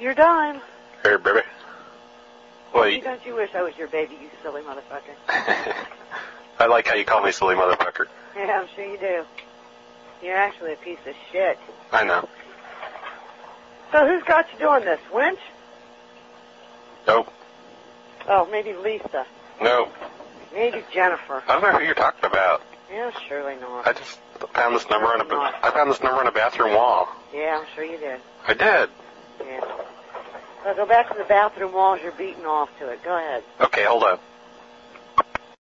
Your dime. Here, baby. Wait. Don't you wish I was your baby, you silly motherfucker? I like how you call me silly motherfucker. Yeah, I'm sure you do. You're actually a piece of shit. I know. So who's got you doing this? Winch? Nope. Oh, maybe Lisa. No. Maybe Jennifer. I don't know who you're talking about. Yeah, surely not. I just found this number on a bathroom wall. Yeah, I'm sure you did. I did. Yeah. Well, go back to the bathroom wall as you're beating off to it. Go ahead. Okay, hold on.